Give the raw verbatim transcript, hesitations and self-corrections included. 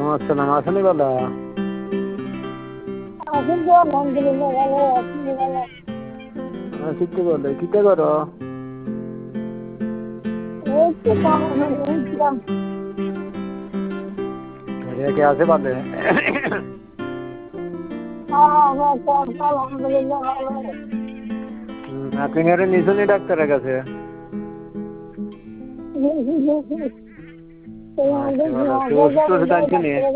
আসসালাম আসনি বলা শিখতে বলে কিতে করো কে আছে বলে আপনি নিশুনি ডাক্তারের কাছে ওষুধ টষুধ আনছনি